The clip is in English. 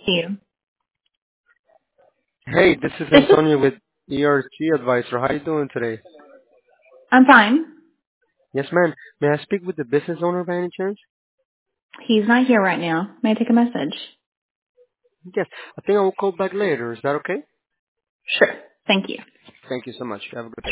You. Hey, this is This is, Antonio with ERG Advisor. How you doing today? I'm fine. Yes, ma'am. May I speak with the business owner by any chance? He's not here right now. May I take a message? Yes. I think I will call back later. Is that okay? Sure. Thank you. Thank you so much. Have a good day.